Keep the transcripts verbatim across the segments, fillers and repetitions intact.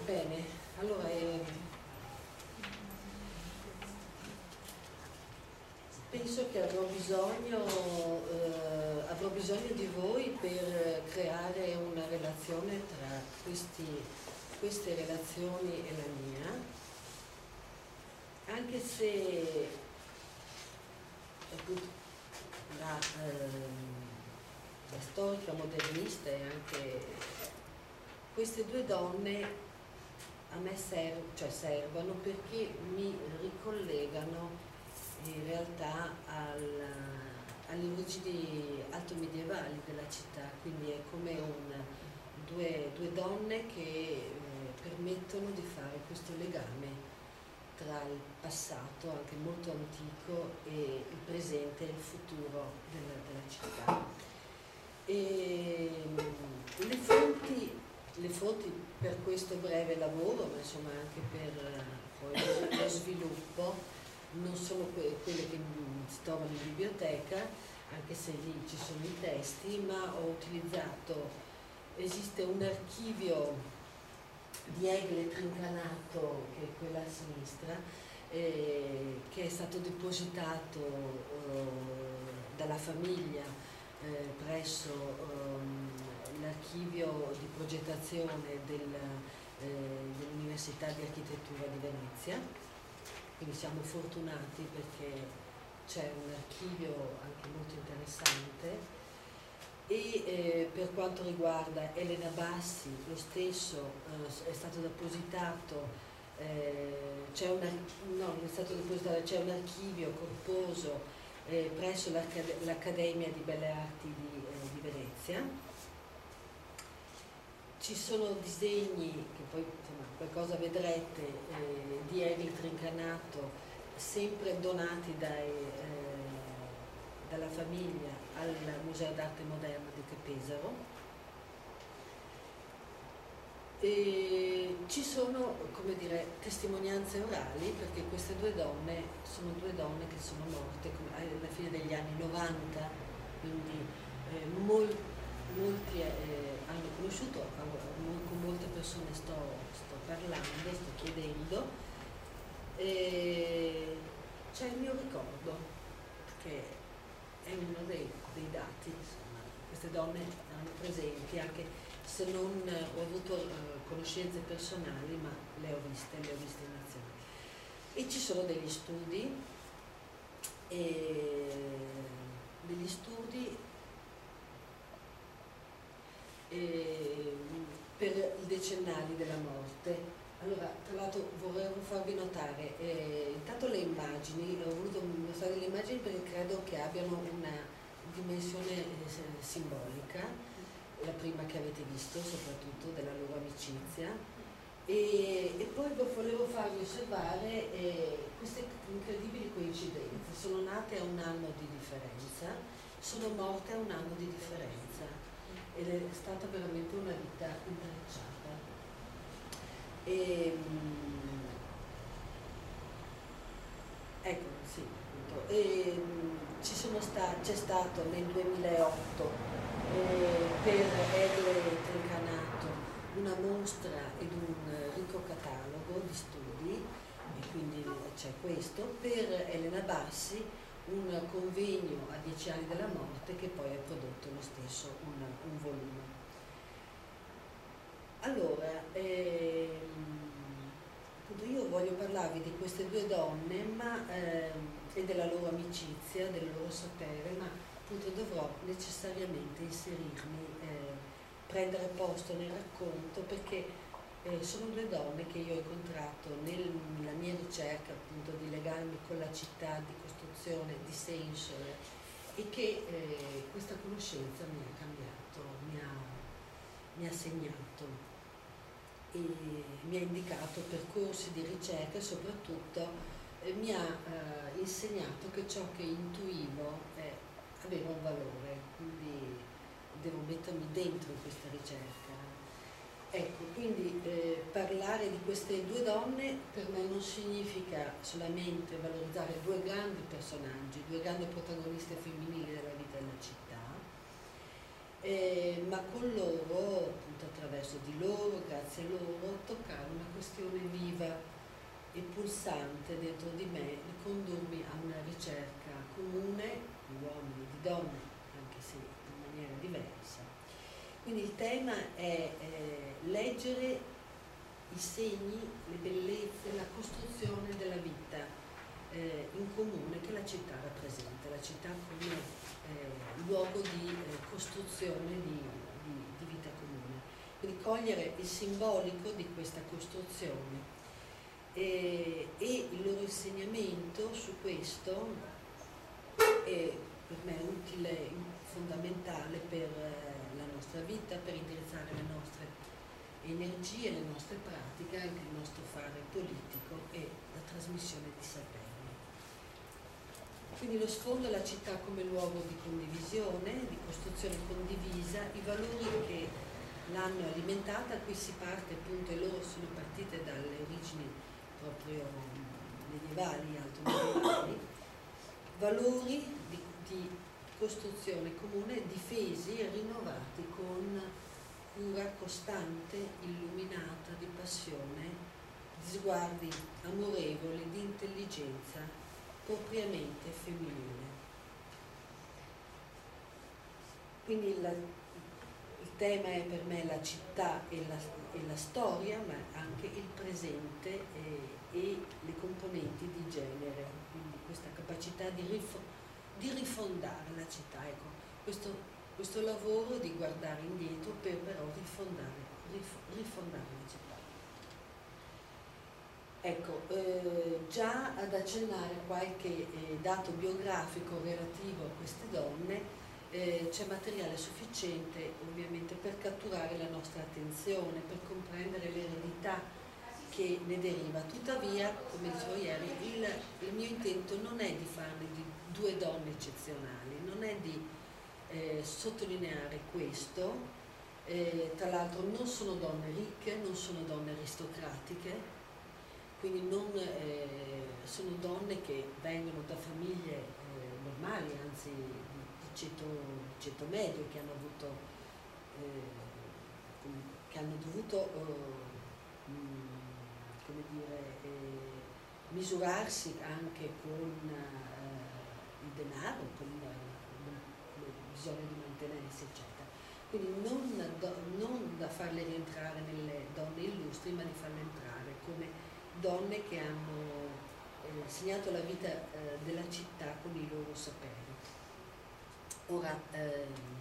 Bene, allora eh, penso che avrò bisogno, eh, avrò bisogno di voi per creare una relazione tra questi, queste relazioni e la mia, anche se appunto, la, ehm, la storica modernista e anche queste due donne a me serv cioè servono perché mi ricollegano in realtà al, alle origini altomedievali della città, quindi è come un, due, due donne che eh, permettono di fare questo legame tra il passato, anche molto antico, e il presente e il futuro della, della città. E, le fonti Le fonti per questo breve lavoro, ma insomma anche per poi lo sviluppo, non sono que quelle che si trovano in biblioteca, anche se lì ci sono i testi, ma ho utilizzato, esiste un archivio di Egle Trincanato, che è quella a sinistra, eh, che è stato depositato eh, dalla famiglia eh, presso eh, l'archivio di progettazione del, eh, dell'Università di Architettura di Venezia, quindi siamo fortunati perché c'è un archivio anche molto interessante. E eh, per quanto riguarda Elena Bassi, lo stesso eh, è stato depositato, eh, c'è un, no, non è stato depositato, c'è un archivio corposo eh, presso l'Accademia di Belle Arti di, eh, di Venezia. Ci sono disegni, che poi insomma, qualcosa vedrete, eh, di Egle Trincanato, sempre donati dai, eh, dalla famiglia al Museo d'Arte Moderna di Pesaro. E ci sono, come dire, testimonianze orali, perché queste due donne sono due donne che sono morte alla fine degli anni novanta, quindi eh, molti molti eh, hanno conosciuto, con molte persone sto, sto parlando, sto chiedendo, e c'è il mio ricordo, che è uno dei, dei dati, insomma, queste donne erano presenti, anche se non ho avuto eh, conoscenze personali, ma le ho viste, le ho viste in azione. E ci sono degli studi, e degli studi Eh, per i decennali della morte. Allora, tra l'altro volevo farvi notare, eh, intanto le immagini, ho voluto mostrare le immagini perché credo che abbiano una dimensione eh, simbolica, la prima che avete visto, soprattutto della loro amicizia, e, e poi volevo farvi osservare eh, queste incredibili coincidenze. Sono nate a un anno di differenza, sono morte a un anno di differenza, ed è stata veramente una vita intrecciata. E, um, ecco, sì, appunto. E, um, ci sono sta c'è stato nel duemilaotto eh, per Egle Trincanato una mostra ed un ricco catalogo di studi, e quindi c'è questo. Per Elena Bassi un convegno a dieci anni della morte, che poi ha prodotto lo stesso un, un volume. Allora, ehm, appunto io voglio parlarvi di queste due donne, ma, ehm, e della loro amicizia, del loro sapere, ma appunto dovrò necessariamente inserirmi, eh, prendere posto nel racconto, perché eh, sono due donne che io ho incontrato nel, nella mia ricerca appunto di legarmi con la città, di costruzione, di senso, eh, e che eh, questa conoscenza mi ha cambiato, mi ha, mi ha segnato e mi ha indicato percorsi di ricerca, e soprattutto eh, mi ha eh, insegnato che ciò che intuivo eh, aveva un valore, quindi devo mettermi dentro questa ricerca. Ecco, quindi eh, parlare di queste due donne per me non significa solamente valorizzare due grandi personaggi, due grandi protagoniste femminili della vita della città, eh, ma con loro, appunto attraverso di loro, grazie a loro, toccare un e pulsante dentro di me di condurmi a una ricerca comune di uomini e di donne, anche se in maniera diversa. Quindi il tema è eh, leggere i segni, le bellezze, la costruzione della vita eh, in comune che la città rappresenta, la città come eh, luogo di eh, costruzione di, di, di vita comune. Quindi cogliere il simbolico di questa costruzione e, e il loro insegnamento su questo è per me utile, fondamentale per eh, la nostra vita, per indirizzare le nostre energie, le nostre pratiche, anche il nostro fare politico e la trasmissione di saperi. Quindi lo sfondo è la città come luogo di condivisione, di costruzione condivisa, i valori che l'hanno alimentata, qui si parte appunto, e loro sono partite dalle origini proprio medievali, alto medievali, valori di, di costruzione comune difesi e rinnovati con cura costante, illuminata di passione, di sguardi amorevoli, di intelligenza propriamente femminile. Quindi il, il tema è per me la città e la, e la storia, ma anche il presente e, e le componenti di genere, quindi questa capacità di, rif, di rifondare la città. Ecco, questo, questo lavoro di guardare indietro per però rifondare, rif, rifondare la città. Ecco, eh, già ad accennare qualche eh, dato biografico relativo a queste donne, eh, c'è materiale sufficiente ovviamente per catturare la nostra attenzione, per comprendere l'eredità che ne deriva. Tuttavia, come dicevo ieri, il, il mio intento non è di farne di due donne eccezionali, non è di eh, sottolineare questo, eh, tra l'altro non sono donne ricche, non sono donne aristocratiche, quindi non, eh, sono donne che vengono da famiglie eh, normali, anzi di, di ceto, ceto medio, che hanno avuto, eh, che hanno dovuto eh, mh, come dire, eh, misurarsi anche con eh, il denaro, con il bisogno di mantenersi, eccetera. Quindi non, do, non da farle rientrare nelle donne illustri, ma di farle entrare come donne che hanno eh, segnato la vita eh, della città con i loro saperi. Ora, ehm,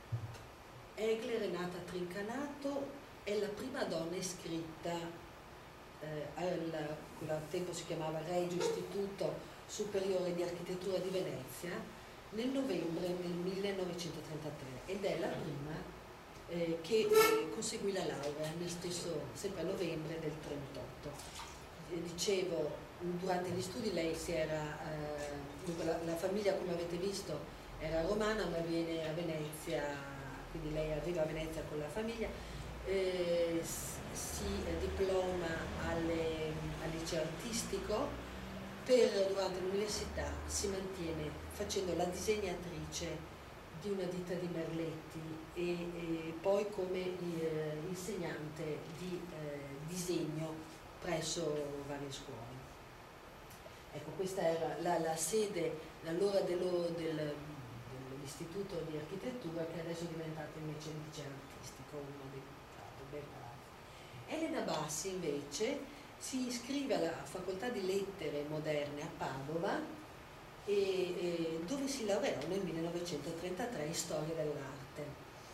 Egler è nata a Trincanato, è la prima donna iscritta eh, al, quello al tempo si chiamava Regio Istituto Superiore di Architettura di Venezia, nel novembre del millenovecentotrentatré, ed è la prima eh, che eh, conseguì la laurea nel stesso, sempre a novembre del trentotto. Dicevo, durante gli studi lei si era, eh, la, la famiglia, come avete visto, era romana, ma viene a Venezia, quindi lei arriva a Venezia con la famiglia, eh, si diploma alle, al liceo artistico, per, durante l'università si mantiene facendo la disegnatrice di una ditta di merletti e, e poi come eh, insegnante di eh, disegno presso varie scuole. Ecco, questa era la, la sede allora dello, del, dell'istituto di architettura, che adesso è diventato invece il liceo artistico, uno dei ben bravi. Elena Bassi invece si iscrive alla facoltà di lettere moderne a Padova, e, e dove si laureò nel millenovecentotrentatré in storia dell'arte,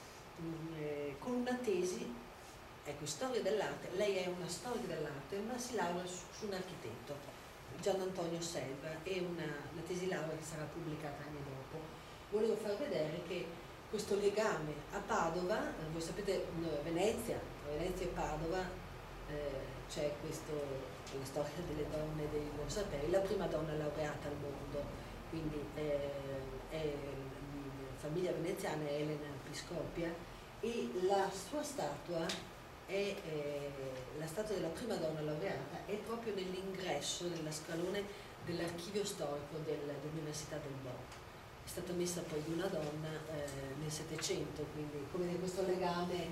eh, con una tesi. Ecco, storia dell'arte, lei è una storica dell'arte, ma si laurea su, su un architetto, Gian Antonio Selva, e una, una tesi laurea che sarà pubblicata anni dopo. Volevo far vedere che questo legame a Padova, eh, voi sapete, Venezia, Venezia e Padova, eh, c'è questo, la storia delle donne dei loro saperi, la prima donna laureata al mondo, quindi eh, è la famiglia veneziana, è Elena Piscopia, e la sua statua è eh, la statua della prima donna laureata è proprio nell'ingresso della scalone dell'archivio storico del, dell'Università del Bo. È stata messa poi di una donna eh, nel Settecento, quindi come dire, questo legame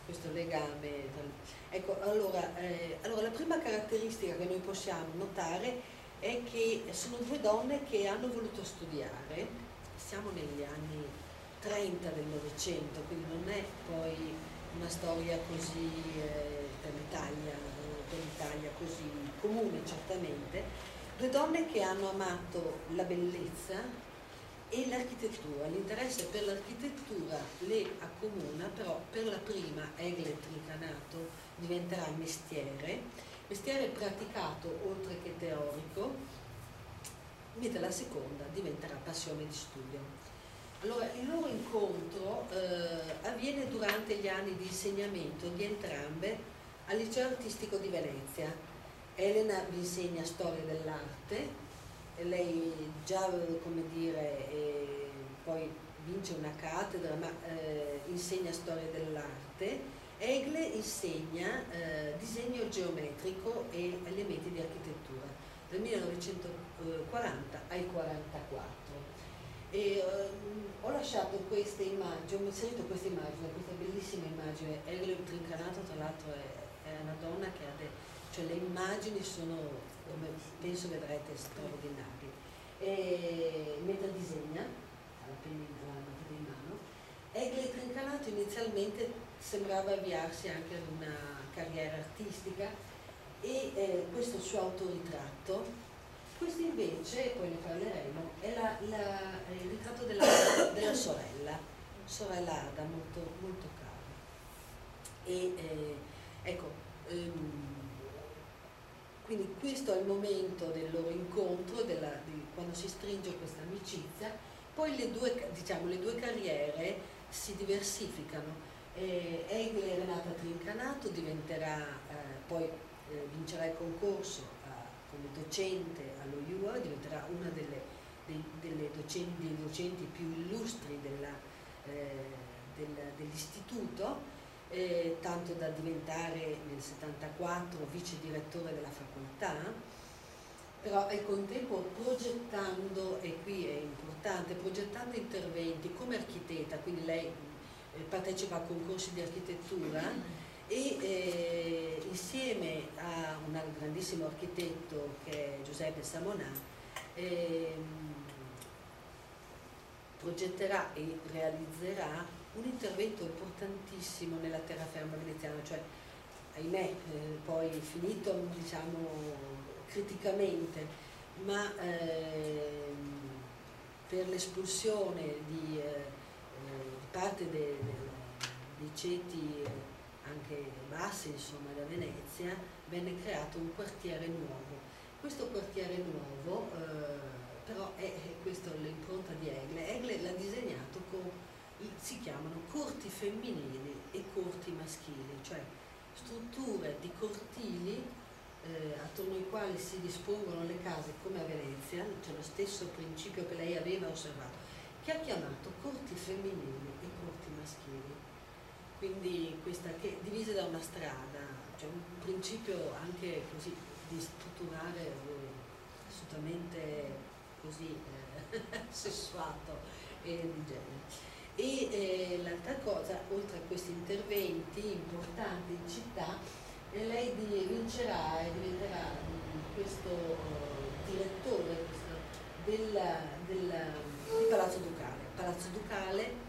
questo legame. Ecco, allora, eh, allora la prima caratteristica che noi possiamo notare è che sono due donne che hanno voluto studiare, siamo negli anni trenta del Novecento, quindi non è poi una storia così eh, per l'Italia, per l'Italia così comune certamente, due donne che hanno amato la bellezza e l'architettura. L'interesse per l'architettura le accomuna, però per la prima, Egle Trincanato, diventerà mestiere, mestiere praticato oltre che teorico, mentre la seconda diventerà passione di studio. Allora, il loro incontro eh, avviene durante gli anni di insegnamento di entrambe al liceo artistico di Venezia. Elena vi insegna storia dell'arte, lei già, come dire, eh, poi vince una cattedra, ma eh, insegna storia dell'arte. Egle insegna eh, disegno geometrico e elementi di architettura dal millenovecentoquaranta al quarantaquattro. E, um, ho lasciato queste immagini, ho inserito questa immagine, questa bellissima immagine. Egle Trincanato tra l'altro è, è una donna che ha de, cioè le immagini sono, come penso vedrete, straordinarie. E, mentre disegna alla penna in mano, Egle Trincanato inizialmente sembrava avviarsi anche ad una carriera artistica e eh, questo suo autoritratto. Questo invece, poi ne parleremo, è la, la, il ritratto della, della sorella, sorella Ada, molto, molto cara. E eh, ecco, ehm, quindi questo è il momento del loro incontro, della, di, quando si stringe questa amicizia. Poi le due, diciamo, le due carriere si diversificano. Eh, Egle Renata Trincanato diventerà, eh, poi eh, vincerà il concorso come docente allo U A, diventerà una delle, dei, delle docenti, dei docenti più illustri della, eh, del, dell'istituto, eh, tanto da diventare nel settantaquattro vice direttore della facoltà, però al contempo progettando, e qui è importante, progettando interventi come architetta, quindi lei eh, partecipa a concorsi di architettura, e eh, insieme a un grandissimo architetto che è Giuseppe Samonà eh, progetterà e realizzerà un intervento importantissimo nella terraferma veneziana, cioè ahimè eh, poi finito diciamo criticamente, ma eh, per l'espulsione di, eh, di parte de, de, dei ceti anche bassi, insomma, da Venezia, venne creato un quartiere nuovo. Questo quartiere nuovo, eh, però, è, è questa l'impronta di Egle. Egle l'ha disegnato con, si chiamano corti femminili e corti maschili, cioè strutture di cortili eh, attorno ai quali si dispongono le case come a Venezia, c'è lo stesso principio che lei aveva osservato, che ha chiamato corti femminili e corti maschili. Quindi questa che divise da una strada, cioè un principio anche così di strutturare eh, assolutamente così eh, sessuato e di genere. E eh, l'altra cosa, oltre a questi interventi importanti in città, eh, lei di, vincerà e diventerà questo uh, direttore questo, del, del, di Palazzo Ducale. Palazzo Ducale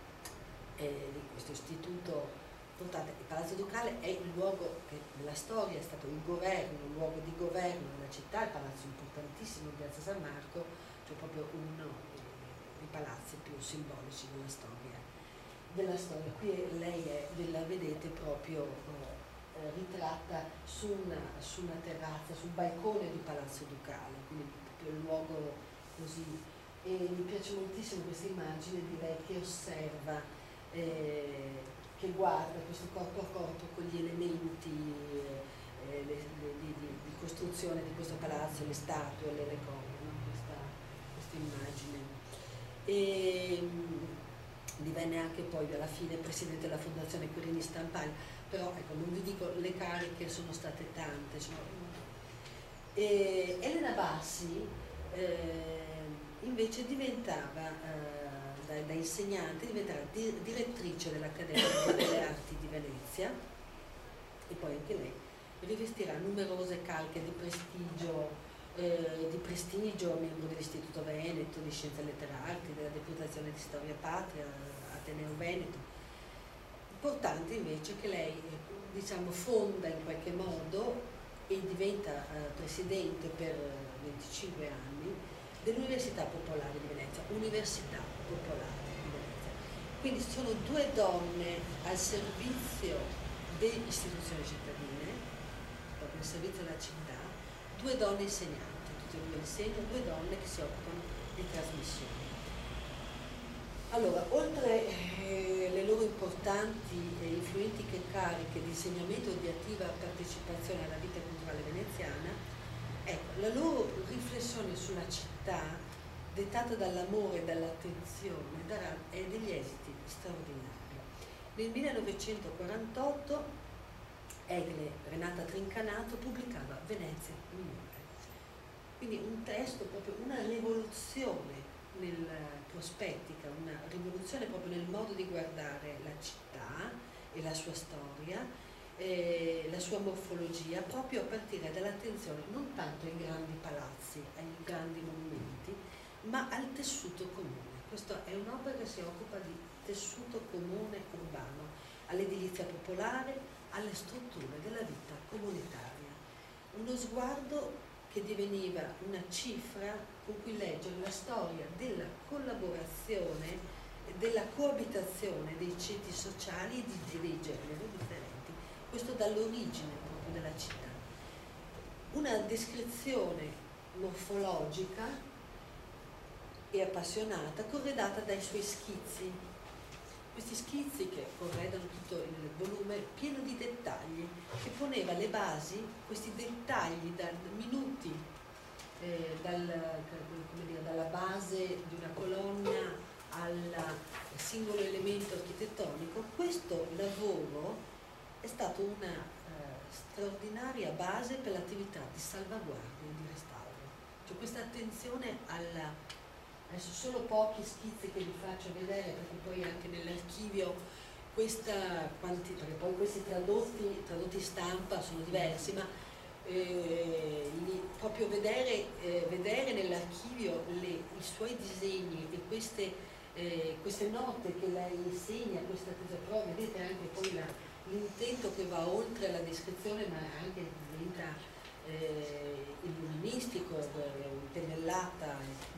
di questo istituto importante. Il Palazzo Ducale è il luogo che nella storia è stato il governo, un luogo di governo della città, il palazzo importantissimo in Piazza San Marco, cioè proprio uno dei palazzi più simbolici della storia. Della storia. Qui lei è, la vedete proprio eh, ritratta su una, su una terrazza, sul balcone di Palazzo Ducale, quindi proprio il luogo così. E mi piace moltissimo questa immagine di lei che osserva Eh, che guarda questo corpo a corpo con gli elementi eh, le, le, di, di, di costruzione di questo palazzo, le statue, le ricorda, no? questa, questa immagine. E mh, divenne anche poi alla fine presidente della Fondazione Querini Stampaglia, però ecco, non vi dico, le cariche sono state tante. Sono... E Elena Bassi eh, invece diventava eh, da, da insegnante diventerà di, direttrice dell'Accademia delle Arti di Venezia, e poi anche lei rivestirà numerose cariche di prestigio, eh, di prestigio membro dell'Istituto Veneto di Scienze Letterarie, della Deputazione di Storia Patria, Ateneo Veneto. Importante invece che lei, diciamo, fonda in qualche modo e diventa eh, presidente per venticinque anni dell'Università Popolare di Venezia, Università Popolare di Venezia. Quindi sono due donne al servizio delle istituzioni cittadine, proprio al servizio della città, due donne insegnanti, tutte e due insegnano, due donne che si occupano di trasmissione. Allora, oltre eh, le loro importanti e influenti cariche di insegnamento e di attiva partecipazione alla vita culturale veneziana, ecco, la loro riflessione sulla città, dettata dall'amore e dall'attenzione, darà è degli esiti straordinari. Nel millenovecentoquarantotto Egle Renata Trincanato pubblicava Venezia Minore, quindi un testo, proprio una rivoluzione nella prospettica, una rivoluzione proprio nel modo di guardare la città e la sua storia, eh, la sua morfologia, proprio a partire dall'attenzione non tanto ai grandi palazzi, ai grandi monumenti, ma al tessuto comune. Questa è un'opera che si occupa di tessuto comune urbano, all'edilizia popolare, alle strutture della vita comunitaria. Uno sguardo che diveniva una cifra con cui leggere la storia della collaborazione, della coabitazione dei ceti sociali e di, dei generi differenti, questo dall'origine proprio della città. Una descrizione morfologica e appassionata, corredata dai suoi schizzi. Questi schizzi che corredano tutto il volume, pieno di dettagli, che poneva le basi, questi dettagli da minuti, eh, dal, come dire, dalla base di una colonna al singolo elemento architettonico. Questo lavoro è stato una eh, straordinaria base per l'attività di salvaguardia e di restauro. Cioè questa attenzione alla... Adesso solo pochi schizzi che vi faccio vedere, perché poi anche nell'archivio questa quanti, perché poi questi tradotti, tradotti stampa sono diversi, ma eh, proprio vedere, eh, vedere nell'archivio i suoi disegni e queste, eh, queste note che lei insegna, questa però vedete anche poi l'intento che va oltre la descrizione, ma anche diventa eh, illuministico, pennellata.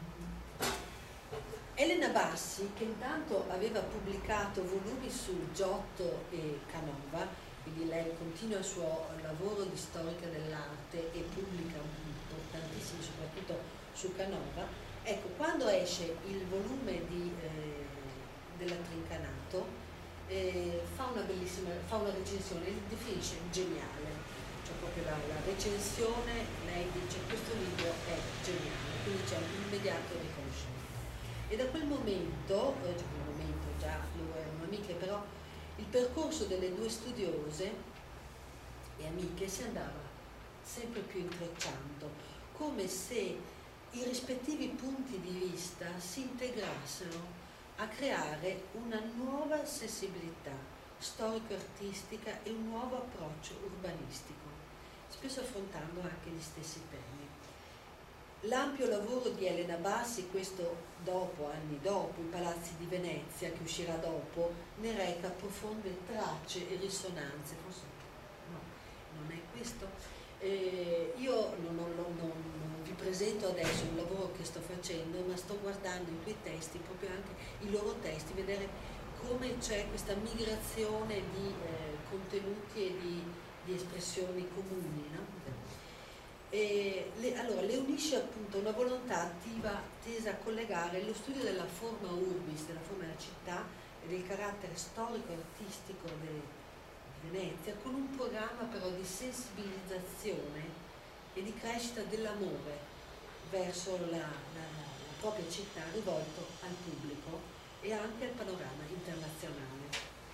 Elena Bassi, che intanto aveva pubblicato volumi su Giotto e Canova, quindi lei continua il suo lavoro di storica dell'arte e pubblica importantissimi soprattutto su Canova, ecco, quando esce il volume di, eh, della Trincanato, eh, fa una bellissima, fa una recensione, li definisce geniale, cioè proprio la, la recensione, lei dice questo libro è geniale, quindi c'è un immediato riconoscimento. E da quel momento, eh, cioè quel momento già loro erano amiche, però il percorso delle due studiose e amiche si andava sempre più intrecciando, come se i rispettivi punti di vista si integrassero a creare una nuova sensibilità storico-artistica e un nuovo approccio urbanistico, spesso affrontando anche gli stessi temi. L'ampio lavoro di Elena Bassi, questo dopo, anni dopo, I Palazzi di Venezia, che uscirà dopo, ne reca profonde tracce e risonanze. Forse no, non è questo. Eh, io non, non, non, non vi presento adesso un lavoro che sto facendo, ma sto guardando in quei testi, proprio anche i loro testi, vedere come c'è questa migrazione di eh, contenuti e di, di espressioni comuni, no? E le, allora, le unisce appunto una volontà attiva tesa a collegare lo studio della forma urbis, della forma della città e del carattere storico-artistico di Venezia, con un programma però di sensibilizzazione e di crescita dell'amore verso la, la, la propria città, rivolto al pubblico e anche al panorama internazionale.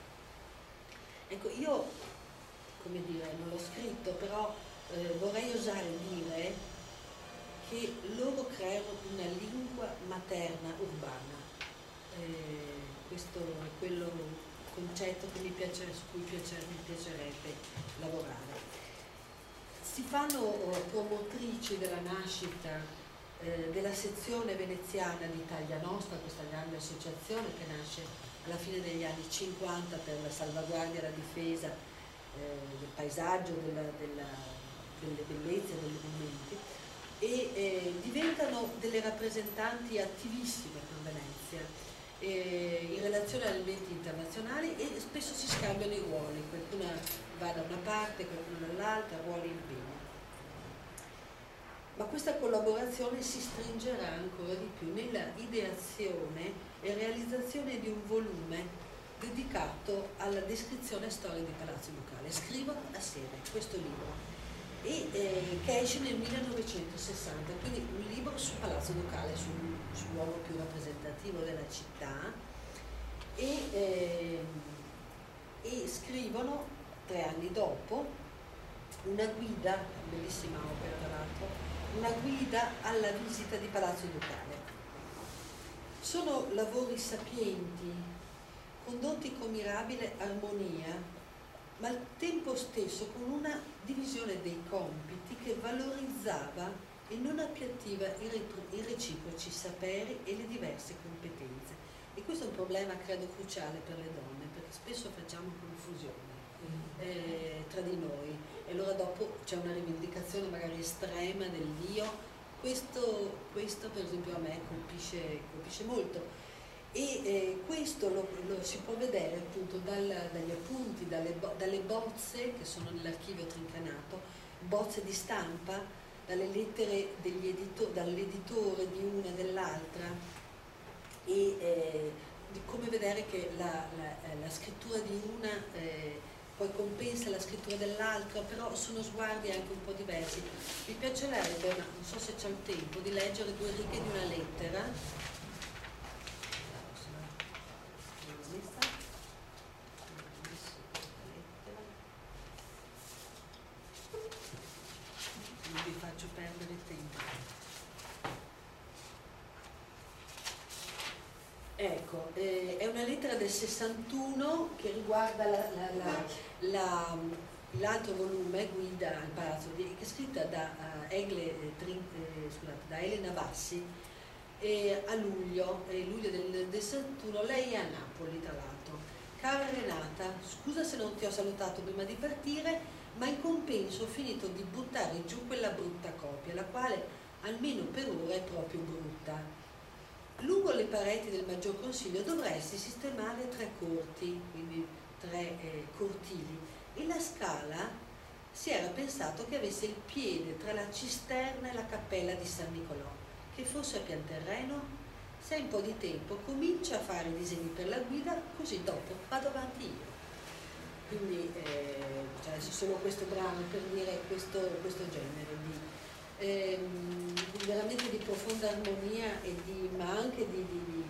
Ecco, io, come dire, non l'ho scritto, però Eh, vorrei osare dire che loro creano una lingua materna urbana, eh, questo è quello concetto che mi piace, su cui piace, mi piacerebbe lavorare. Si fanno promotrici della nascita eh, della sezione veneziana di Italia Nostra, questa grande associazione che nasce alla fine degli anni cinquanta per la salvaguardia e la difesa eh, del paesaggio, della, della, delle bellezze, dei monumenti, e eh, diventano delle rappresentanti attivissime con Venezia eh, in relazione agli eventi internazionali, e spesso si scambiano i ruoli, qualcuna va da una parte, qualcuna dall'altra, ruoli impegni. Ma questa collaborazione si stringerà ancora di più nella ideazione e realizzazione di un volume dedicato alla descrizione storica di Palazzo Ducale. Scrivono assieme questo libro, e, eh, che esce nel millenovecentosessanta, quindi un libro su Palazzo Ducale, sul, sul luogo più rappresentativo della città, e, eh, e scrivono tre anni dopo una guida, bellissima opera tra l'altro, una guida alla visita di Palazzo Ducale. Sono lavori sapienti, condotti con mirabile armonia, ma al tempo stesso con una divisione dei compiti che valorizzava e non appiattiva i reciproci saperi e le diverse competenze. E questo è un problema, credo, cruciale per le donne, perché spesso facciamo confusione eh, tra di noi, e allora dopo c'è una rivendicazione magari estrema dell'io. Questo, questo per esempio a me colpisce, colpisce molto, e eh, questo lo, lo si può vedere appunto dal, dagli appunti, dalle, bo dalle bozze che sono nell'archivio Trincanato, bozze di stampa, dalle lettere dall'editore di una e dell'altra, e eh, di come vedere che la, la, la scrittura di una eh, poi compensa la scrittura dell'altra, però sono sguardi anche un po' diversi. Mi piacerebbe, ma non so se c'è il tempo, di leggere due righe di una lettera. Non vi faccio perdere tempo. Ecco, eh, è una lettera del sessantuno che riguarda la, la, la, l'altro volume, Guida al Palazzo, di, che è scritta da, uh, Egle, eh, Trin, eh, scusate, da Elena Bassi eh, a luglio, eh, luglio del, del sessantuno. Lei è a Napoli, tra l'altro. Cara Renata, scusa se non ti ho salutato prima di partire, ma in compenso ho finito di buttare giù quella brutta copia, la quale almeno per ora è proprio brutta. Lungo le pareti del Maggior Consiglio dovresti sistemare tre corti, quindi tre eh, cortili, e la scala si era pensato che avesse il piede tra la cisterna e la cappella di San Nicolò, che fosse a pian terreno. Se hai un po' di tempo, comincia a fare i disegni per la guida, così dopo vado avanti io. Quindi eh, cioè, solo questo brano per dire questo, questo genere di Ehm, veramente di profonda armonia, e di, ma anche di, di, di,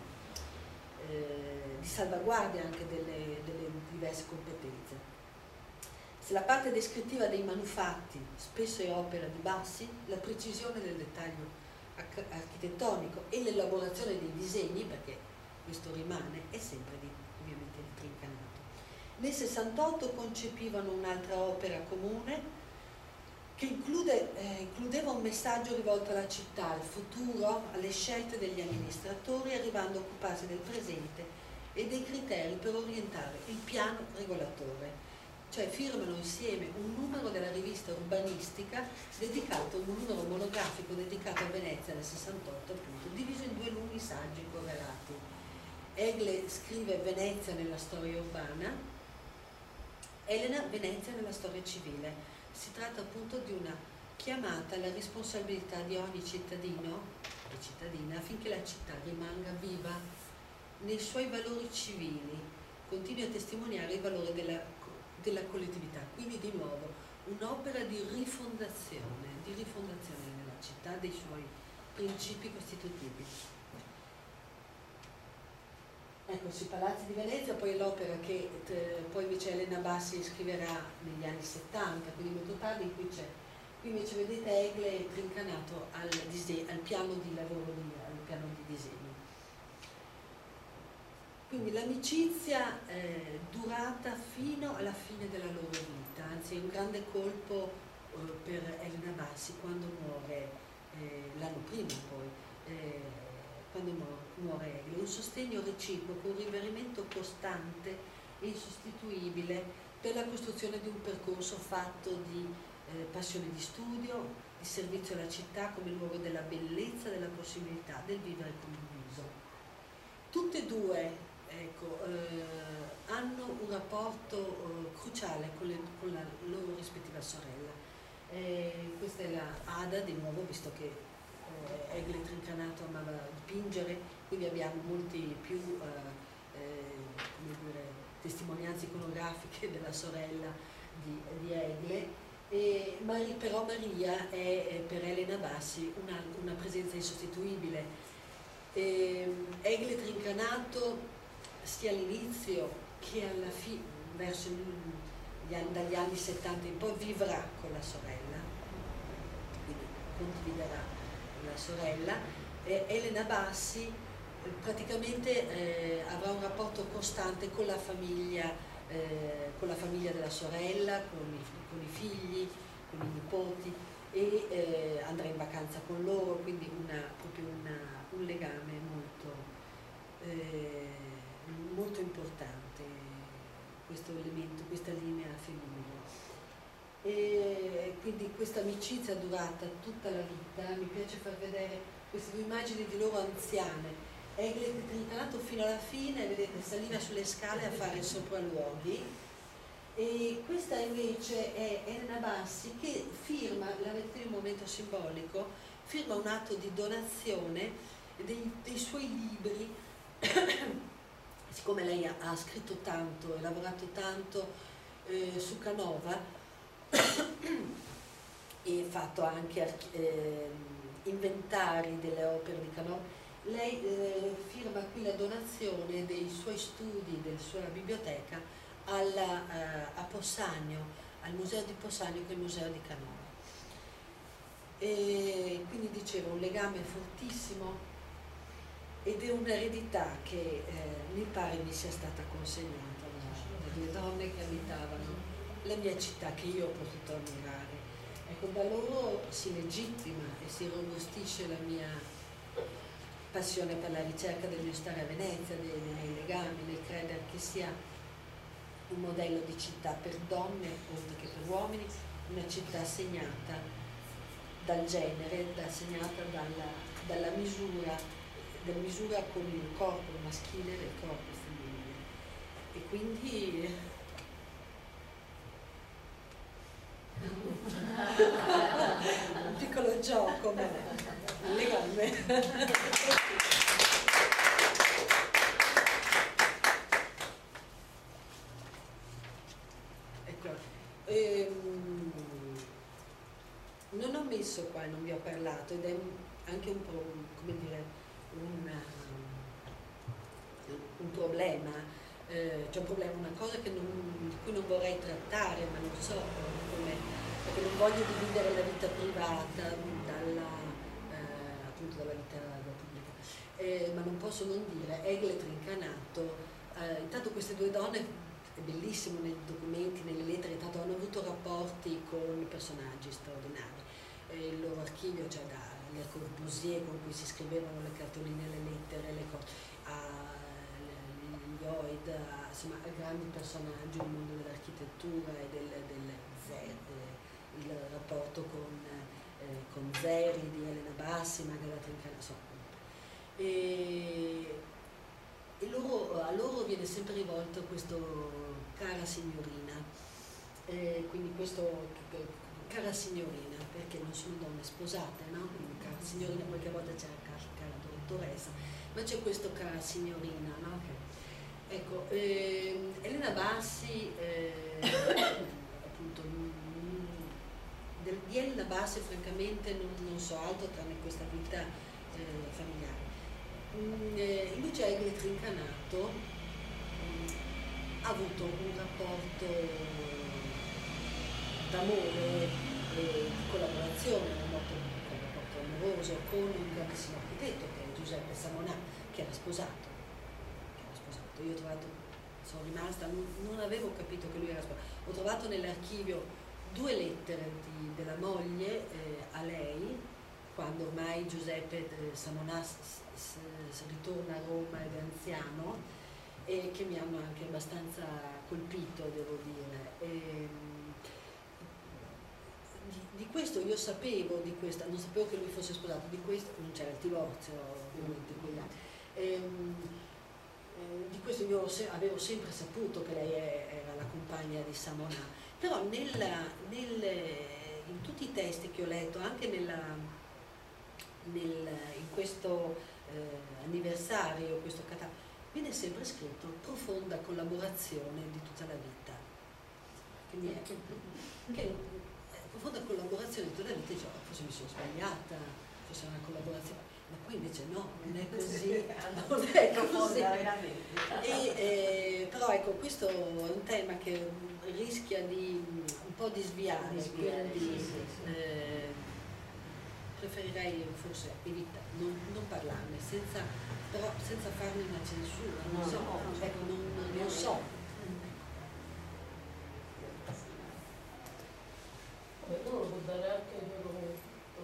eh, di salvaguardia anche delle, delle diverse competenze. Se la parte descrittiva dei manufatti spesso è opera di Bassi, la precisione del dettaglio architettonico e l'elaborazione dei disegni, perché questo rimane, è sempre di, ovviamente di Trincanato. Nel sessantotto concepivano un'altra opera comune che include, eh, includeva un messaggio rivolto alla città, al futuro, alle scelte degli amministratori, arrivando a occuparsi del presente e dei criteri per orientare il piano regolatore. Cioè firmano insieme un numero della rivista urbanistica dedicato, un numero monografico dedicato a Venezia nel sessantotto, appunto, diviso in due lunghi saggi correlati. Egle scrive Venezia nella storia urbana, Elena Venezia nella storia civile. Si tratta appunto di una chiamata alla responsabilità di ogni cittadino e cittadina affinché la città rimanga viva nei suoi valori civili, continui a testimoniare il valore della, della collettività. Quindi di nuovo un'opera di rifondazione, di rifondazione nella città dei suoi principi costitutivi. Ecco, sui palazzi di Venezia, poi l'opera che eh, poi invece Elena Bassi scriverà negli anni settanta, quindi molto tardi, in cui c'è, qui invece vedete Egle Trincanato al, al piano di lavoro, di, al piano di disegno. Quindi l'amicizia è durata fino alla fine della loro vita, anzi è un grande colpo eh, per Elena Bassi quando muore, eh, l'anno prima poi, eh, quando muore Egle, un sostegno reciproco, un riverimento costante e insostituibile per la costruzione di un percorso fatto di eh, passione di studio, di servizio alla città come luogo della bellezza, della possibilità del vivere condiviso. Tutte e due ecco, eh, hanno un rapporto eh, cruciale con, le, con la loro rispettiva sorella. Eh, questa è la Ada, di nuovo, visto che eh, Egle Trincanato amava dipingere, quindi abbiamo molti più eh, eh, come dire, testimonianze iconografiche della sorella di, di Egle. E, Maria, però Maria è, è per Elena Bassi una, una presenza insostituibile. E, Egle Trincanato sia all'inizio che alla fine, verso gli anni, dagli anni settanta in poi, vivrà con la sorella, quindi condividerà con la sorella. E Elena Bassi eh, praticamente eh, avrà un rapporto costante con la famiglia, eh, con la famiglia della sorella, con i, con i figli, con i nipoti, e eh, andrà in vacanza con loro, quindi una, proprio una, un legame molto eh, molto importante, questo elemento, questa linea femminile. E quindi questa amicizia è durata tutta la vita. Mi piace far vedere queste due immagini di loro anziane. Egle Trincanato fino alla fine, vedete, saliva sulle scale a fare sopralluoghi, e questa invece è Elena Bassi che firma, la vedete in un momento simbolico, firma un atto di donazione dei, dei suoi libri. Siccome lei ha, ha scritto tanto e lavorato tanto eh, su Canova e fatto anche eh, inventari delle opere di Canova, lei eh, firma qui la donazione dei suoi studi, della sua biblioteca alla, eh, a Possagno, al museo di Possagno, che è il museo di Canova. E quindi dicevo, un legame fortissimo ed è un'eredità che eh, mi pare mi sia stata consegnata da due donne che abitavano la mia città, che io ho potuto ammirare. Ecco, da loro si legittima e si robustisce la mia passione per la ricerca del mio stare a Venezia, dei, dei miei legami, nel credere che sia un modello di città per donne oltre che per uomini, una città segnata dal genere, da, segnata dalla, dalla misura della misura con il corpo maschile e il corpo femminile. E quindi un piccolo gioco, ma un legame. Ecco, ehm, non ho messo qua, non vi ho parlato, ed è anche un po', come dire, Un, un problema, eh, c'è un problema, una cosa che non, di cui non vorrei trattare, ma non so come, perché non voglio dividere la vita privata dalla, eh, appunto dalla vita pubblica, eh, ma non posso non dire, Egle Trincanato, eh, intanto queste due donne, è bellissimo nei documenti, nelle lettere, intanto hanno avuto rapporti con personaggi straordinari, eh, il loro archivio c'è da Le Corbusier, con cui si scrivevano le cartoline, le lettere, le cose, a Lloyd, a, insomma, a grandi personaggi nel mondo dell'architettura e del, del eh, il rapporto con, eh, con Zeri di Elena Bassi, Magdalena Trincanato, insomma. E, e loro, a loro viene sempre rivolto questo cara signorina, eh, quindi questo cara signorina, perché non sono donne sposate, no? Quindi cara signorina, qualche volta c'è la cara, cara dottoressa, ma c'è questo cara signorina, no? Che, ecco, eh, Elena Bassi, eh, appunto, del, di Elena Bassi francamente non, non so altro tranne questa vita eh, familiare. Mm, eh, invece Egle Trincanato mm, ha avuto un rapporto d'amore e di collaborazione, un rapporto amoroso con un grandissimo architetto che è Giuseppe Samonà, che era sposato, che era sposato sposato. Io ho trovato, sono rimasta, non, non avevo capito che lui era sposato. Ho trovato nell'archivio due lettere di, della moglie eh, a lei, quando ormai Giuseppe eh, Samonà s, s, s, ritorna a Roma ed è anziano, e che mi hanno anche abbastanza colpito, devo dire. E, di, di questo io sapevo, di questa, non sapevo che lui fosse sposato, di questo non c'era il divorzio ovviamente quegli anni. E, eh, di questo io se, avevo sempre saputo che lei è, era la compagna di Samonà, però nella, nel, in tutti i testi che ho letto, anche nella, nel, in questo eh, anniversario, questo catalogo, viene sempre scritto profonda collaborazione di tutta la vita. Quindi è, che, è profonda collaborazione di tutta la vita, dice, oh, forse mi sono sbagliata, forse è una collaborazione, ma poi invece no, non è così, non è così. E, eh, però ecco, questo è un tema che rischia di un po' di sviare, quindi eh, preferirei forse evitare, non, non parlarne, senza, però senza farne una censura, non no, so, no, ecco, non, non so. Uno lo può dare anche il documento,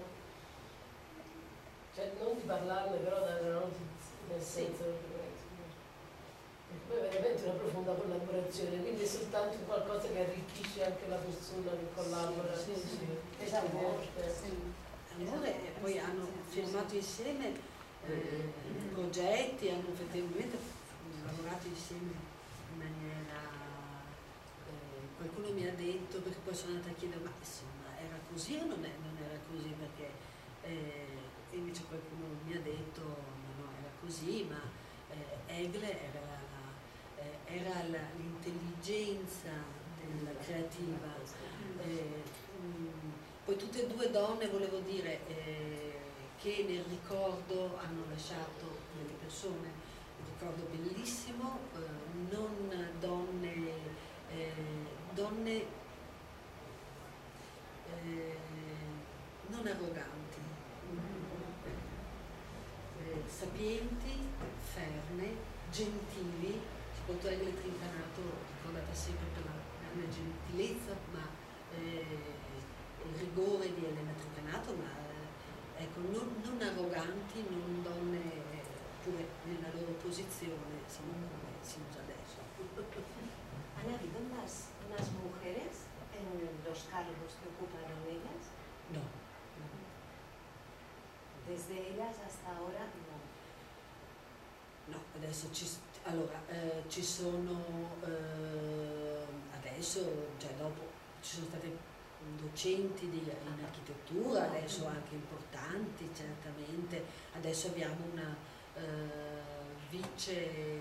cioè non di parlarne, però dare una notizia, nel senso del documento. Perché poi è veramente una profonda collaborazione, quindi è soltanto qualcosa che arricchisce anche la persona che collabora. Sì, sì, sì. Esatto. Amore, e poi hanno firmato insieme eh, progetti, hanno effettivamente lavorato insieme in maniera, eh, qualcuno mi ha detto, perché poi sono andata a chiedere, ma insomma era così o non, è, non era così, perché eh, invece qualcuno mi ha detto no, no, era così, ma eh, Egle era, eh, era la, l'intelligenza della creativa. Eh, mh, Poi tutte e due donne, volevo dire, eh, che nel ricordo hanno lasciato delle persone, un ricordo bellissimo, eh, non donne, eh, donne eh, non arroganti, eh, sapienti, ferme, gentili, soprattutto Egle Trincanato, ricordata sempre per la grande gentilezza, ma eh, il rigore di Elena Trincanato, ma eh, ecco, non, non arroganti, non donne eh, pure nella loro posizione, insomma, come si usa adesso. ¿Han habido más, más mujeres en los cargos que ocuparon ellas? No. Desde ellas hasta ahora no. No, adesso ci, allora, eh, ci sono, eh, adesso, cioè dopo, ci sono state docenti di, in architettura, adesso anche importanti certamente, adesso abbiamo una eh, vice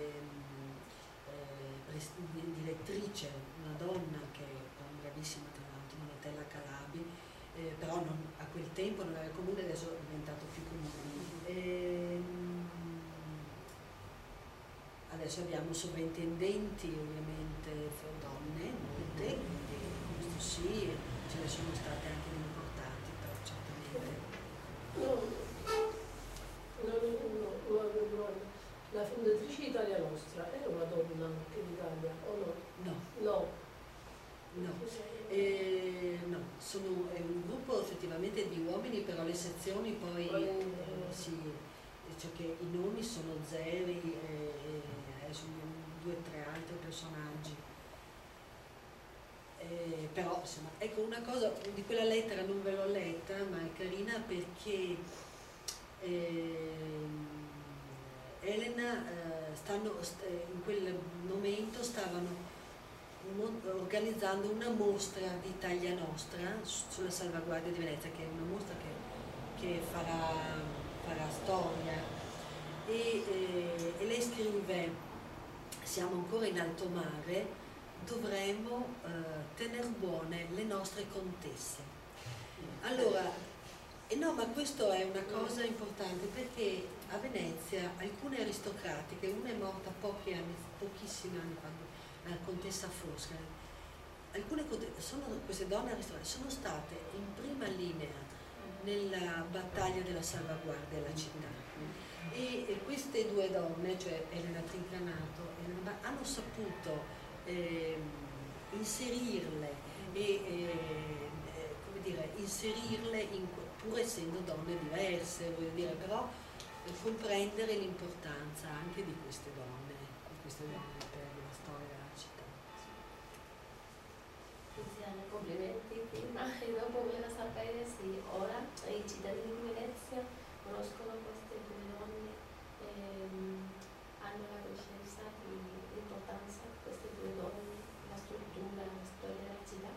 eh, direttrice, una donna che è bravissima tra l'altro, Donatella Calabi, eh, però non, a quel tempo non era comune, adesso è diventato più comune. E, adesso abbiamo sovrintendenti ovviamente donne, molte, quindi questo sì, ce ne sono state anche di importanti, però certamente. No, no, no, no, no, la fondatrice Italia Nostra era una donna anche d'Italia, o no? No. No. No. Eh, no, sono, è un gruppo effettivamente di uomini, però le sezioni poi eh, si dice che i nomi sono Zeri e, e sono due o tre altri personaggi. Eh, però insomma, ecco, una cosa di quella lettera non ve l'ho letta, ma è carina perché eh, Elena eh, stanno, st in quel momento stavano organizzando una mostra di Italia Nostra sulla salvaguardia di Venezia, che è una mostra che, che farà, farà storia, e, eh, e lei scrive: siamo ancora in alto mare, dovremmo eh, tener buone le nostre contesse. Allora, eh no, ma questo è una cosa importante, perché a Venezia alcune aristocratiche, una è morta pochi anni, pochissimi anni fa, la contessa Fosca, alcune sono, queste donne aristocratiche sono state in prima linea nella battaglia della salvaguardia della città, E, e queste due donne, cioè Elena Trincanato e Elena Bassi, hanno saputo eh, inserirle e eh, come dire, inserirle in, pur essendo donne diverse, voglio dire, però eh, comprendere l'importanza anche di queste donne, di queste donne per la storia della città. Tiziana, complimenti prima e dopo voglio sapere se ora i cittadini di Venezia conoscono queste due donne, ehm, hanno la coscienza dell'importanza di queste due donne, la struttura, la storia della città.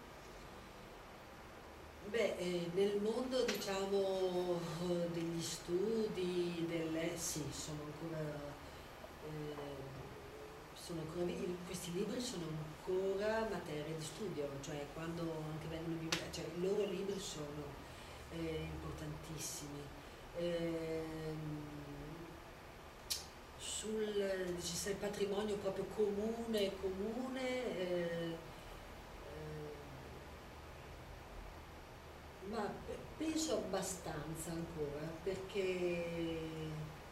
Beh, eh, nel mondo diciamo degli studi, delle, sì, sono ancora, eh, sono ancora, questi libri sono ancora materia di studio, cioè quando anche vengono pubblicati, cioè i loro libri sono eh, importantissimi. Eh, sul dice, il patrimonio proprio comune, comune eh, ma penso abbastanza ancora, perché eh,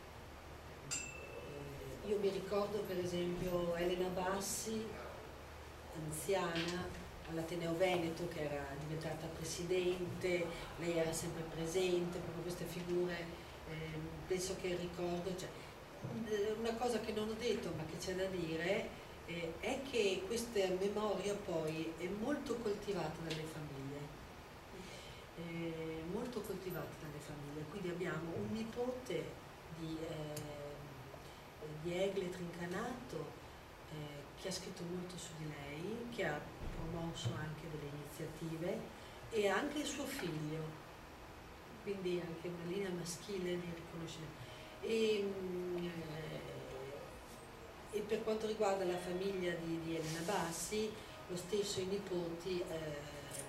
io mi ricordo per esempio Elena Bassi, anziana, all'Ateneo Veneto, che era diventata presidente, lei era sempre presente, proprio queste figure, eh, penso che ricordo, cioè, una cosa che non ho detto ma che c'è da dire eh, è che questa memoria poi è molto coltivata dalle famiglie. Eh, molto coltivata dalle famiglie, quindi abbiamo un nipote di, eh, di Egle Trincanato eh, che ha scritto molto su di lei, che ha promosso anche delle iniziative, e anche il suo figlio, quindi anche una linea maschile di riconoscimento. E, eh, e per quanto riguarda la famiglia di, di Elena Bassi, lo stesso i nipoti eh,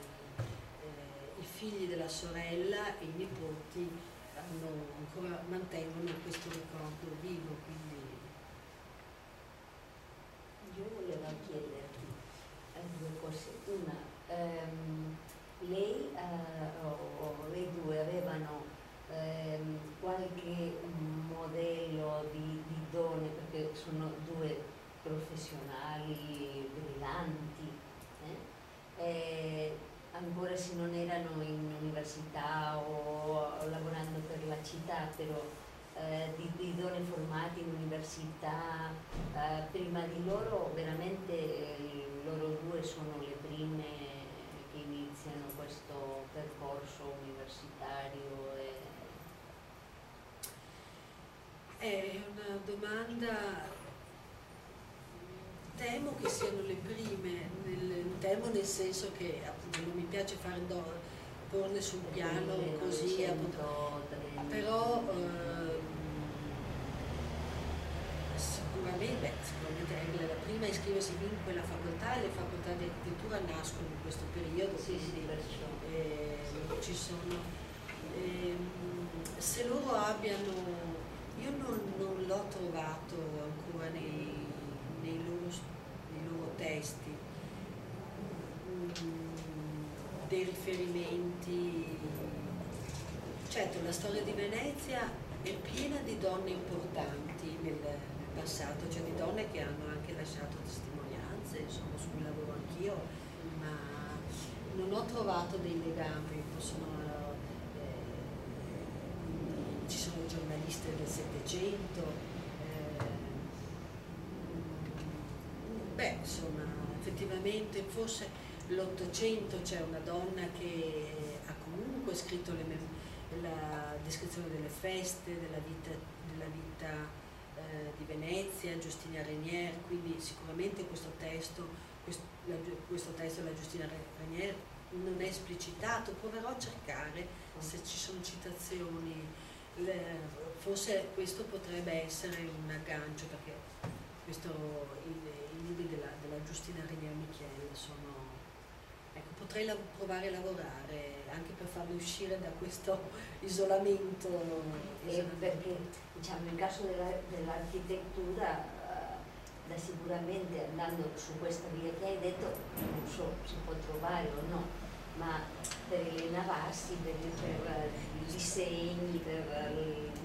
i figli della sorella e i nipoti hanno ancora, mantengono questo ricordo vivo, quindi io volevo chiederti due cose. Una, ehm, lei eh, o, o le due avevano ehm, qualche modello di, di donne, perché sono due professionali brillanti, eh? E, ancora se non erano in università o lavorando per la città, però eh, di, di donne formate in università, eh, prima di loro veramente eh, loro due sono le prime che iniziano questo percorso universitario. E... È una domanda, temo che siano le prime, nel, temo nel senso che appunto non mi piace fare do, porle sul piano così, appunto, però eh, sicuramente, beh, sicuramente è la prima a iscriversi in quella facoltà, e le facoltà di architettura nascono in questo periodo, sì, quindi sì, eh, ci sono, eh, se loro abbiano, io non, non l'ho trovato ancora nei Nei loro, nei loro testi, mm, dei riferimenti. Certo, la storia di Venezia è piena di donne importanti nel, nel passato, cioè di donne che hanno anche lasciato testimonianze, insomma, su cui lavoro anch'io, ma non ho trovato dei legami, possono, eh, ci sono giornaliste del Settecento. Beh, insomma, effettivamente forse l'Ottocento c'è una donna che ha comunque scritto le la descrizione delle feste, della vita, della vita eh, di Venezia, Giustina Renier, quindi sicuramente questo testo, questo, la, questo testo della Giustina Renier non è esplicitato, proverò a cercare se ci sono citazioni, le, forse questo potrebbe essere un aggancio, perché questo, il, i libri della, della Giustina Renier Michele sono, ecco, potrei la, provare a lavorare anche per farli uscire da questo isolamento. Eh, perché diciamo nel caso della, dell'architettura uh, da sicuramente andando su questa via che hai detto, non so se può trovare o no, ma per Elena Bassi, per, per uh, i disegni, per uh,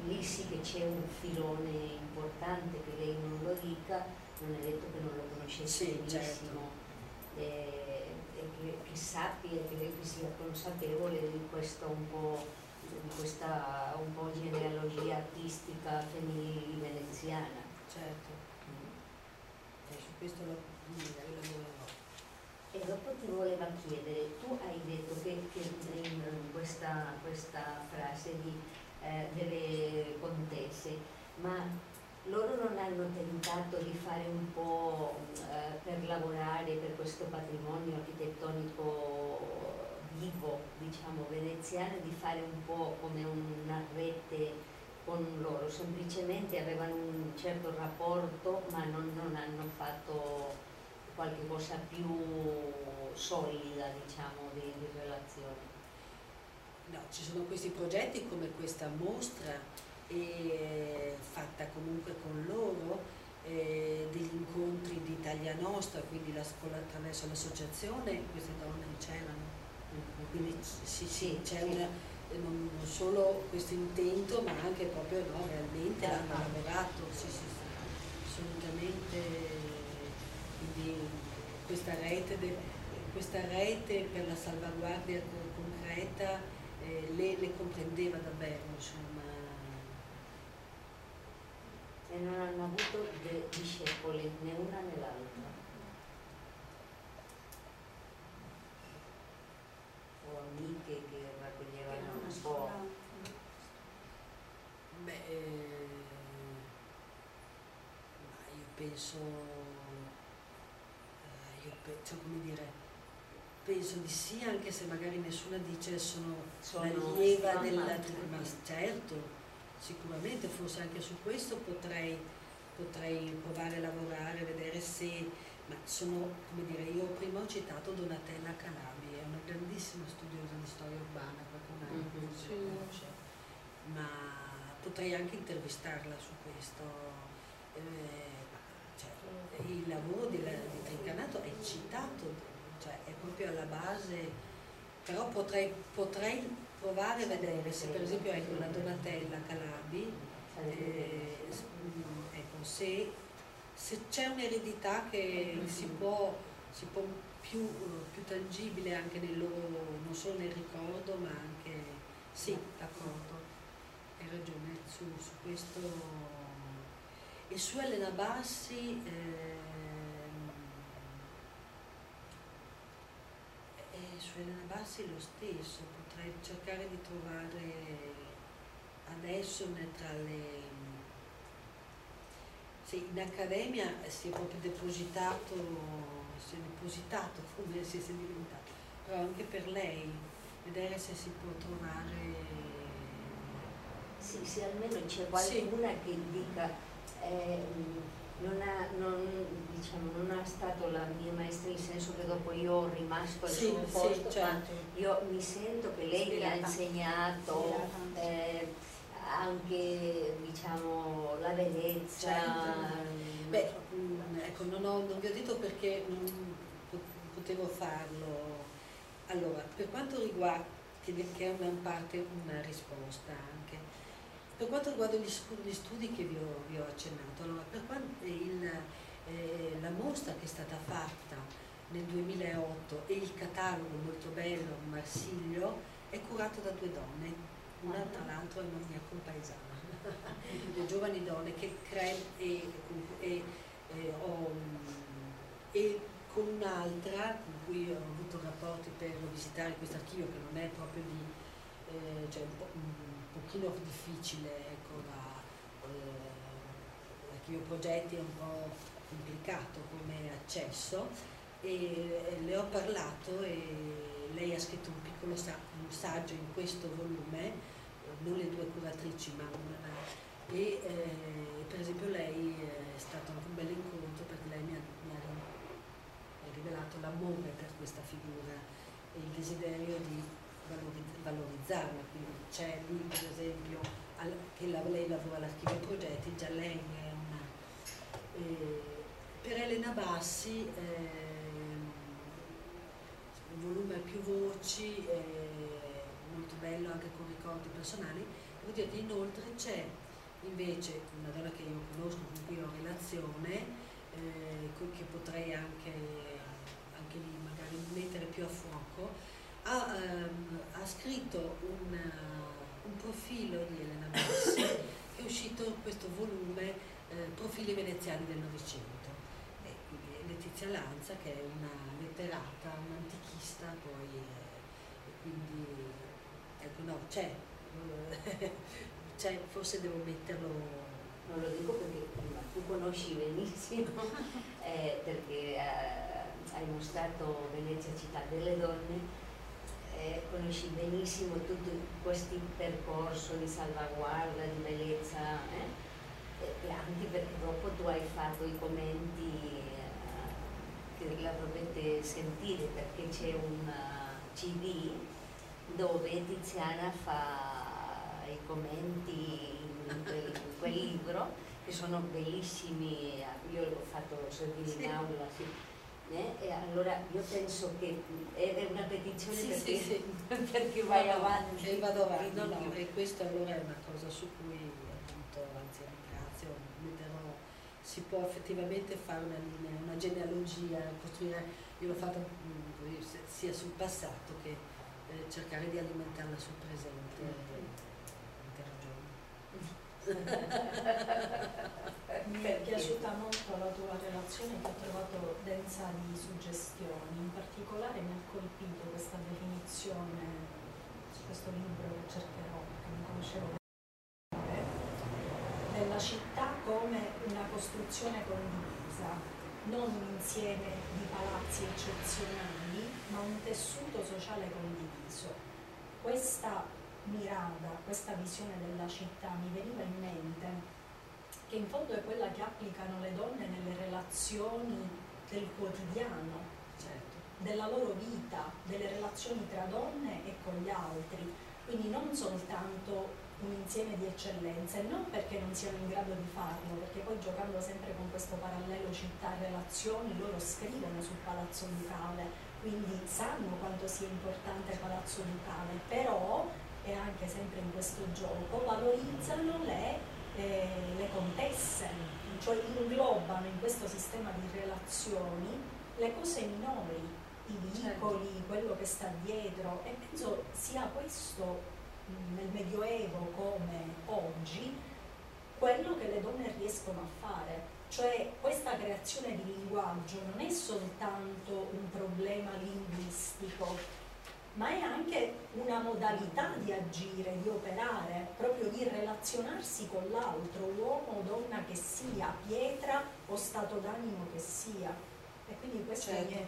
lì sì che c'è un filone importante, che lei non lo dica, non è detto che non lo conoscesse Sì, benissimo, certo. e, e che, che sappia, che lei sia consapevole di questo un po', di questa un po' genealogia artistica femminile veneziana. Certo. Mm. E su questo lo, lavorerò. E dopo ti voleva chiedere, tu hai detto che, che in questa, questa frase di, eh, delle contesse, ma loro non hanno tentato di fare un po' eh, per lavorare per questo patrimonio architettonico vivo, diciamo, veneziano, di fare un po' come una rete con loro, semplicemente avevano un certo rapporto ma non, non hanno fatto qualche cosa più solida, diciamo, di, di relazione. No, ci sono questi progetti come questa mostra e, fatta comunque con loro, eh, degli incontri di Italia Nostra, quindi la scuola attraverso l'associazione, queste donne c'erano. Quindi sì, sì, c'è sì. una, non solo questo intento, ma anche proprio no, realmente l'hanno lavorato, sì, sì, sì, assolutamente. Quindi questa rete, de, questa rete per la salvaguardia concreta eh, le, le comprendeva davvero, insomma. E non hanno avuto de discepoli né una né l'altra. O amiche che raccoglievano un po'. Beh, eh, ma io penso, eh, io pe cioè, come dire, penso di sì, anche se magari nessuna dice sono, sono la lieva della, ma certo, sicuramente, forse anche su questo potrei, potrei provare a lavorare, vedere se, ma sono, come dire, io prima ho citato Donatella Calabi, è una grandissima studiosa di storia urbana, qualcuno mm-hmm. si conosce, ma potrei anche intervistarla su questo. Eh, cioè, il lavoro di, di Trincanato è citato, cioè è proprio alla base, però potrei, potrei provare a vedere se per esempio ecco, la Donatella Calabi, eh, ecco, se, se c'è un'eredità che si può, si può più, più tangibile anche nel loro, non solo nel ricordo, ma anche, sì, d'accordo, hai ragione, su, su questo. E su Elena Bassi, eh, e su Elena Bassi lo stesso, potrei cercare di trovare adesso tra le... Sì, in accademia si è proprio depositato, si è depositato come si è diventato, però anche per lei, vedere se si può trovare... Sì, sì, almeno c'è qualcuna sì. Che dica... Eh, Non, ha, non, diciamo, non ha stato la mia maestra, nel senso che dopo io ho rimasto al sì, suo posto, sì, certo. Io mi sento che lei mi ha insegnato eh, anche, diciamo, la bellezza. Certo. Beh, ecco, non, ho, non vi ho detto perché non potevo farlo. Allora, per quanto riguarda, che è una parte una risposta anche, per quanto riguarda gli studi che vi ho, vi ho accennato, allora, per quanto il, eh, la mostra che è stata fatta nel duemilaotto e il catalogo molto bello, Marsiglio, è curato da due donne, una tra l'altro è una mia compaesana, le giovani donne che creano e, e, e, ho, e con un'altra con cui ho avuto rapporti per visitare questo archivio che non è proprio di, eh, cioè un po', un pochino difficile, ecco, da, eh, l'archivio progetti è un po' complicato come accesso, e le ho parlato e lei ha scritto un piccolo sa un saggio in questo volume, non le due curatrici ma una, e eh, per esempio lei è stato anche un bel incontro perché lei mi ha, mi ha rivelato l'amore per questa figura e il desiderio di valorizzarla, quindi c'è lì per esempio al, che la, lei lavora all'archivio progetti, già lei è una... Eh, per Elena Bassi eh, un volume a più voci, eh, molto bello anche con ricordi personali, devo dire, inoltre c'è invece una donna che io conosco, con cui ho relazione, eh, che potrei anche, anche lì magari mettere più a fuoco, ha, ehm, ha scritto un, un profilo di Elena Bassi, che è uscito questo volume, eh, Profili veneziani del Novecento. E quindi Letizia Lanza, che è una letterata, un'antichista, poi, eh, e quindi, ecco, no, c'è, c'è, forse devo metterlo. Non lo dico perché tu conosci benissimo, eh, perché eh, hai mostrato Venezia città delle donne, eh, conosci benissimo tutto questo percorso di salvaguardia, di bellezza, eh? e, e anche perché dopo tu hai fatto i commenti eh, che la dovete sentire, perché c'è un uh, C D dove Tiziana fa i commenti in quel, in quel libro, che sono bellissimi, io l'ho fatto servire in aula, sì. Eh? E allora io penso che è una petizione sì, perché, sì, sì. perché vai no, avanti. E vado avanti, no, no, e questa allora è una cosa su cui appunto, anzi ringrazio, metterò, si può effettivamente fare una linea, una genealogia, costruire, io l'ho fatto mh, sia sul passato che eh, cercare di alimentarla sul presente. Mi è piaciuta molto la tua relazione, che ho trovato densa di suggestioni. In particolare mi ha colpito questa definizione su questo libro che cercherò, perché non conoscevo, della città come una costruzione condivisa, non un insieme di palazzi eccezionali, ma un tessuto sociale condiviso. Questa mirada, questa visione della città mi veniva in mente che in fondo è quella che applicano le donne nelle relazioni del quotidiano, certo, della loro vita, delle relazioni tra donne e con gli altri, quindi non soltanto un insieme di eccellenze, non perché non siano in grado di farlo, perché poi giocando sempre con questo parallelo città-relazioni, loro scrivono sul Palazzo Ducale, quindi sanno quanto sia importante Palazzo Ducale, però, e anche sempre in questo gioco, valorizzano le, eh, le contesse, cioè inglobano in questo sistema di relazioni le cose minori, i vicoli, certo, quello che sta dietro, e penso sia questo nel Medioevo come oggi quello che le donne riescono a fare, cioè questa creazione di linguaggio non è soltanto un problema linguistico, ma è anche una modalità di agire, di operare, proprio di relazionarsi con l'altro, uomo o donna che sia, pietra o stato d'animo che sia. E quindi questo certo. è...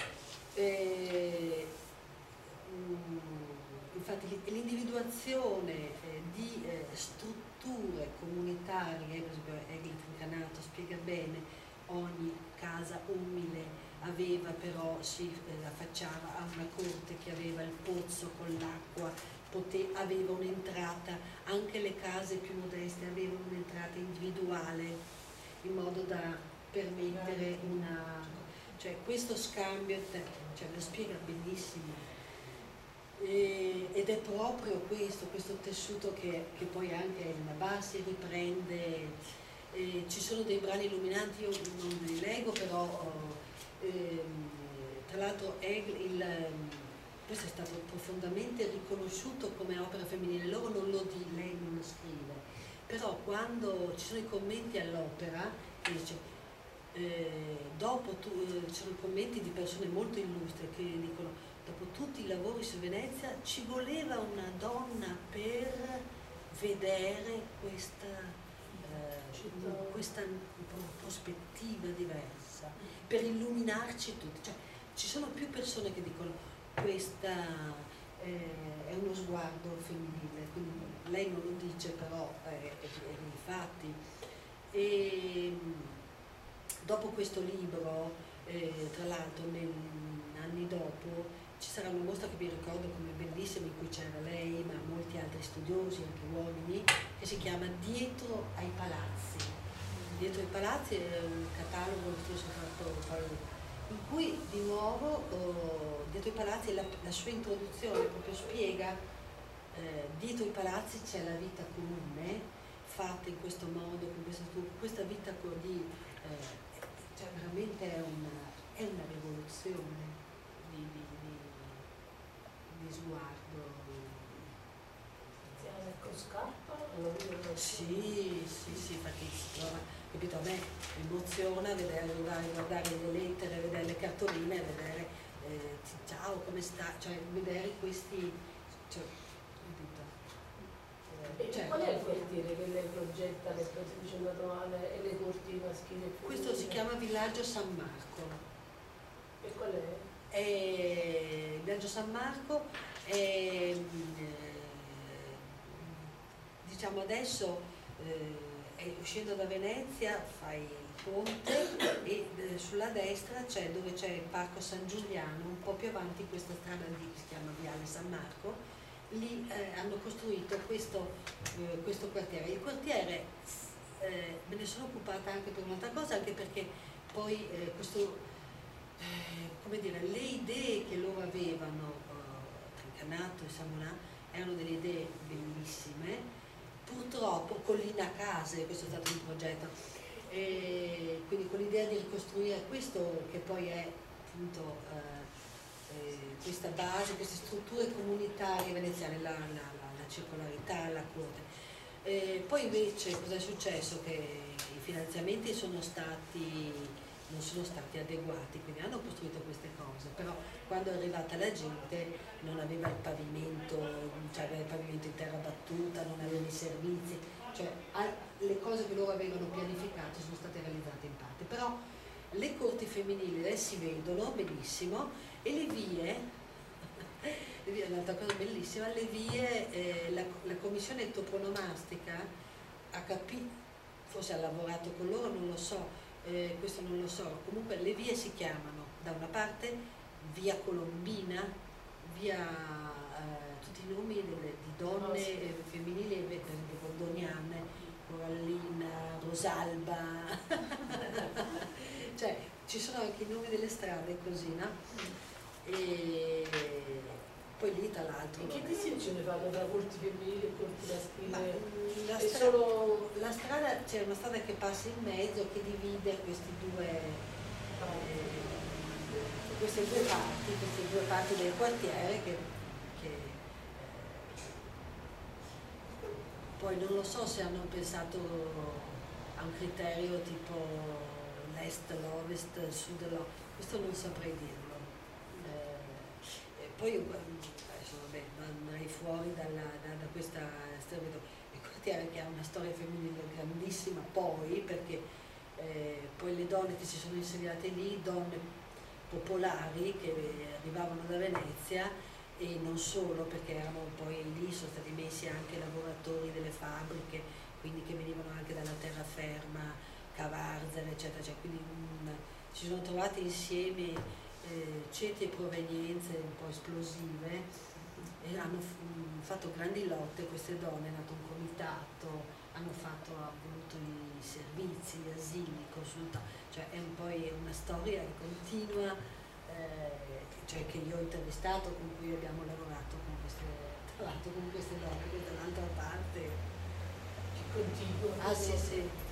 Eh, mh, infatti l'individuazione eh, di eh, strutture comunitarie, per esempio Egli Trincanato spiega bene, ogni casa umile aveva però, si eh, affacciava a una corte che aveva il pozzo con l'acqua, aveva un'entrata, anche le case più modeste avevano un'entrata individuale, in modo da permettere una, cioè questo scambio, cioè lo spiega benissimo, e, ed è proprio questo, questo tessuto che, che poi anche Elena Bassi riprende, e ci sono dei brani illuminanti, io non li leggo però... Oh, Ehm, tra l'altro il, questo è stato profondamente riconosciuto come opera femminile, loro non lo di, lei non lo scrive, però quando ci sono i commenti all'opera, dice, eh, dopo tu, eh, ci sono i commenti di persone molto illustri che dicono, dopo tutti i lavori su Venezia ci voleva una donna per vedere questa, eh, questa prospettiva diversa, per illuminarci tutti, cioè ci sono più persone che dicono questa eh, è uno sguardo femminile, quindi lei non lo dice però eh, è, è nei fatti. E dopo questo libro, eh, tra l'altro anni dopo ci sarà una mostra che mi ricordo come bellissima, in cui c'era lei ma molti altri studiosi, anche uomini, che si chiama Dietro ai Palazzi. Dietro ai Palazzi è un catalogo che stesso fatto, in cui di nuovo oh, Dietro ai Palazzi la, la sua introduzione proprio spiega eh, dietro i palazzi c'è la vita comune, fatta in questo modo, con questa, questa vita di... Eh, cioè veramente è una, è una rivoluzione di, di, di, di sguardo. Con scarpa? Sì, sì, sì, infatti si trova, capito, a me emoziona vedere arrivare, guardare le lettere, vedere le cartoline, vedere eh, ciao, come sta, cioè vedere questi, cioè, E certo. Qual è il quartiere che lei progetta, le esposizioni naturale e le corti maschili e femminili? Questo si chiama Villaggio San Marco. E qual è? E Villaggio San Marco è, diciamo adesso eh, uscendo da Venezia fai il ponte e eh, sulla destra c'è dove c'è il Parco San Giuliano, un po' più avanti questa strada lì che si chiama Viale San Marco, lì eh, hanno costruito questo, eh, questo quartiere. Il quartiere eh, me ne sono occupata anche per un'altra cosa, anche perché poi eh, questo, eh, come dire, le idee che loro avevano, eh, Trincanato e Samonà, erano delle idee bellissime. Purtroppo Collina Case, questo è stato un progetto, e quindi con l'idea di ricostruire questo che poi è appunto eh, eh, questa base, queste strutture comunitarie veneziane, la, la, la, la circolarità, la corte. Eh, poi invece cosa è successo? Che i finanziamenti sono stati non sono stati adeguati, quindi hanno costruito queste cose, però quando è arrivata la gente non aveva il pavimento, cioè aveva il pavimento in terra battuta, non aveva i servizi, cioè le cose che loro avevano pianificato sono state realizzate in parte, però le corti femminili le si vedono benissimo e le vie, le vie è un'altra cosa bellissima, le vie, eh, la, la commissione toponomastica ha capito, forse ha lavorato con loro, non lo so, Eh, questo non lo so, comunque le vie si chiamano da una parte via Colombina, via eh, tutti i nomi delle, di donne oh, sì. eh, femminili, per esempio Goldoniane, Corallina, Rosalba, cioè ci sono anche i nomi delle strade così, no? E poi lì tra l'altro... E che distinzione fanno tra corti femminili e corti maschili? La, è strada, solo... la strada, c'è una strada che passa in mezzo che divide questi due, eh, queste due parti, queste due parti del quartiere che, che eh, poi non lo so se hanno pensato a un criterio tipo l'est, l'ovest, il sud, l'ovest, questo non saprei dirlo. Eh, e poi adesso vabbè, andrei fuori dalla, da, da questa storia. Che ha una storia femminile grandissima poi, perché eh, poi le donne che si sono insediate lì, donne popolari che arrivavano da Venezia e non solo, perché erano poi lì, sono stati messi anche lavoratori delle fabbriche, quindi che venivano anche dalla terraferma, Cavarzere, eccetera, cioè, quindi um, si sono trovate insieme eh, ceti e provenienze un po' esplosive. E hanno fatto grandi lotte queste donne, è nato un comitato, hanno fatto appunto i servizi, gli asili, consulta, cioè è un po' una storia che continua, eh, cioè che io ho intervistato, con cui abbiamo lavorato con queste, tra l'altro con queste donne, che dall'altra parte che continua. ah sì sì